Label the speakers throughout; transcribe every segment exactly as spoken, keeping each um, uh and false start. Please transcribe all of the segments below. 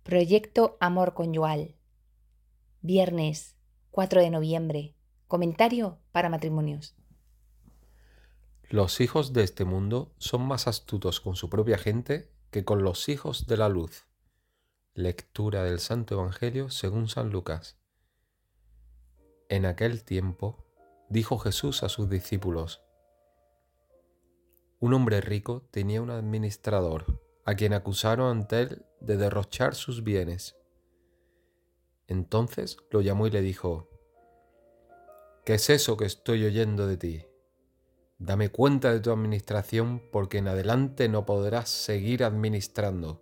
Speaker 1: Proyecto Amor Conyugal. Viernes cuatro de noviembre. Comentario para matrimonios.
Speaker 2: Los hijos de este mundo son más astutos con su propia gente que con los hijos de la luz. Lectura del Santo Evangelio según San Lucas. En aquel tiempo dijo Jesús a sus discípulos: Un hombre rico tenía un administrador, a quien acusaron ante él de derrochar sus bienes. Entonces lo llamó y le dijo: ¿Qué es eso que estoy oyendo de ti? Dame cuenta de tu administración, porque en adelante no podrás seguir administrando.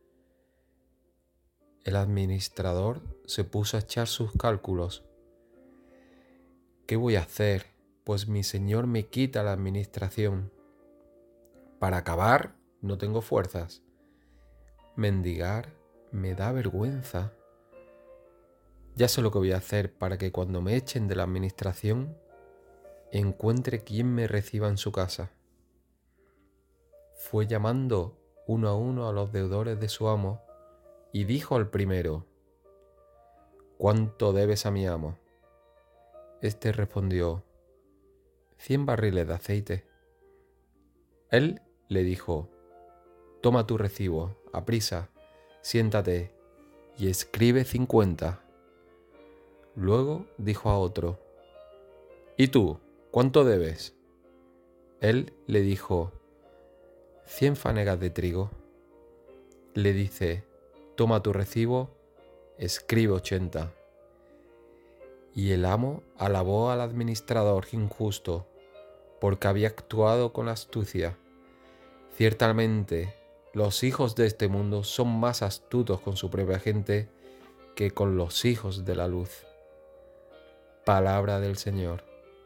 Speaker 2: El administrador se puso a echar sus cálculos. ¿Qué voy a hacer? Pues mi señor me quita la administración. Para acabar, no tengo fuerzas. Mendigar me da vergüenza. Ya sé lo que voy a hacer para que cuando me echen de la administración, encuentre quien me reciba en su casa. Fue llamando uno a uno a los deudores de su amo y dijo al primero: ¿Cuánto debes a mi amo? Este respondió: Cien barriles de aceite. Él le dijo: Toma tu recibo, aprisa, siéntate y escribe cincuenta. Luego dijo a otro: ¿Y tú, cuánto debes? Él le dijo: Cien fanegas de trigo. Le dice: Toma tu recibo, escribe ochenta. Y el amo alabó al administrador injusto, porque había actuado con astucia. Ciertamente, los hijos de este mundo son más astutos con su propia gente que con los hijos de la luz. Palabra del Señor.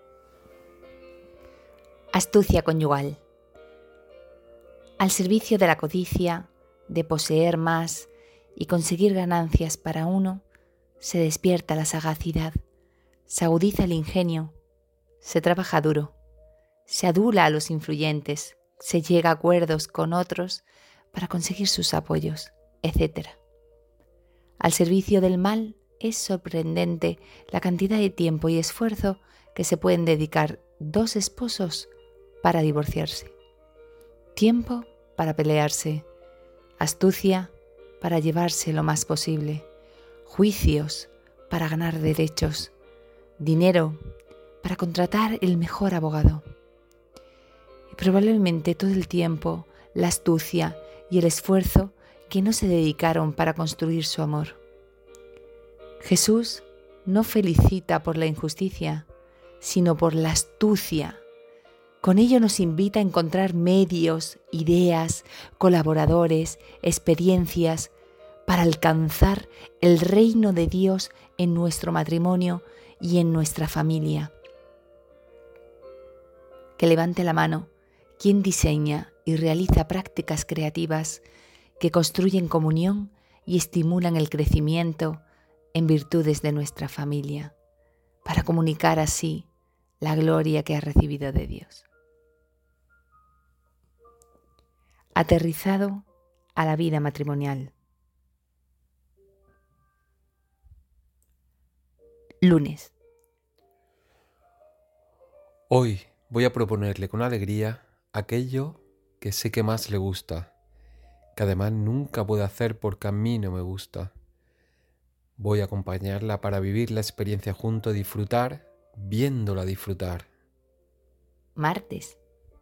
Speaker 1: Astucia conyugal. Al servicio de la codicia, de poseer más y conseguir ganancias para uno, se despierta la sagacidad, se agudiza el ingenio, se trabaja duro, se adula a los influyentes, se llega a acuerdos con otros para conseguir sus apoyos, etcétera. Al servicio del mal es sorprendente la cantidad de tiempo y esfuerzo que se pueden dedicar dos esposos para divorciarse. Tiempo para pelearse, astucia para llevarse lo más posible, juicios para ganar derechos, dinero para contratar el mejor abogado. Y probablemente todo el tiempo, la astucia y el esfuerzo que no se dedicaron para construir su amor. Jesús no felicita por la injusticia, sino por la astucia. Con ello nos invita a encontrar medios, ideas, colaboradores, experiencias para alcanzar el reino de Dios en nuestro matrimonio y en nuestra familia. Que levante la mano quien diseña y realiza prácticas creativas que construyen comunión y estimulan el crecimiento en virtudes de nuestra familia, para comunicar así la gloria que ha recibido de Dios. Aterrizado a la vida matrimonial. Lunes.
Speaker 2: Hoy voy a proponerle con alegría aquello que sé que más le gusta, que además nunca puede hacer porque a mí no me gusta. Voy a acompañarla para vivir la experiencia junto y disfrutar, viéndola disfrutar.
Speaker 1: Martes.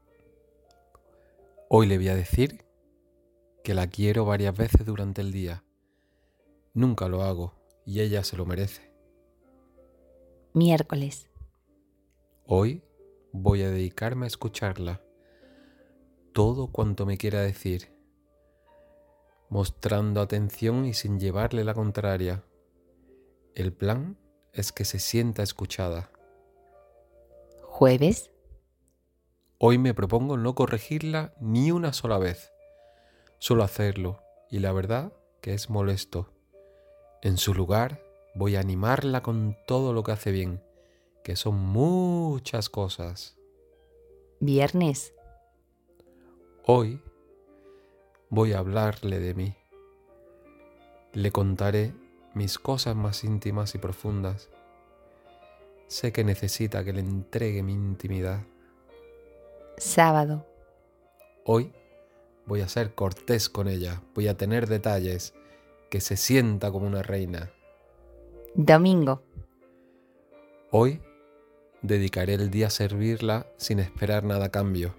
Speaker 2: Hoy le voy a decir que la quiero varias veces durante el día. Nunca lo hago y ella se lo merece.
Speaker 1: Miércoles.
Speaker 2: Hoy voy a dedicarme a escucharla, todo cuanto me quiera decir, mostrando atención y sin llevarle la contraria. El plan es que se sienta escuchada.
Speaker 1: Jueves.
Speaker 2: Hoy me propongo no corregirla ni una sola vez, solo hacerlo, y la verdad que es molesto. En su lugar voy a animarla con todo lo que hace bien, que son muchas cosas.
Speaker 1: Viernes.
Speaker 2: Hoy voy a hablarle de mí. Le contaré mis cosas más íntimas y profundas. Sé que necesita que le entregue mi intimidad.
Speaker 1: Sábado.
Speaker 2: Hoy voy a ser cortés con ella, voy a tener detalles, que se sienta como una reina.
Speaker 1: Domingo.
Speaker 2: Hoy dedicaré el día a servirla sin esperar nada a cambio.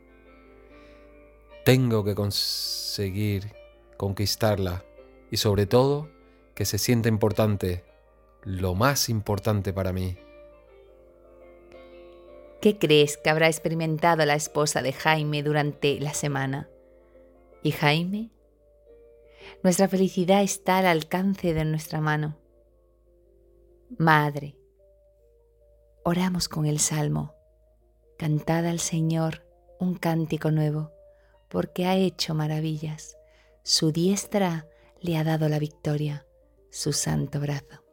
Speaker 2: Tengo que conseguir conquistarla y sobre todo que se sienta importante, lo más importante para mí.
Speaker 1: ¿Qué crees que habrá experimentado la esposa de Jaime durante la semana? ¿Y Jaime? Nuestra felicidad está al alcance de nuestra mano. Madre, oramos con el Salmo. Cantad al Señor un cántico nuevo, porque ha hecho maravillas. Su diestra le ha dado la victoria, su santo brazo.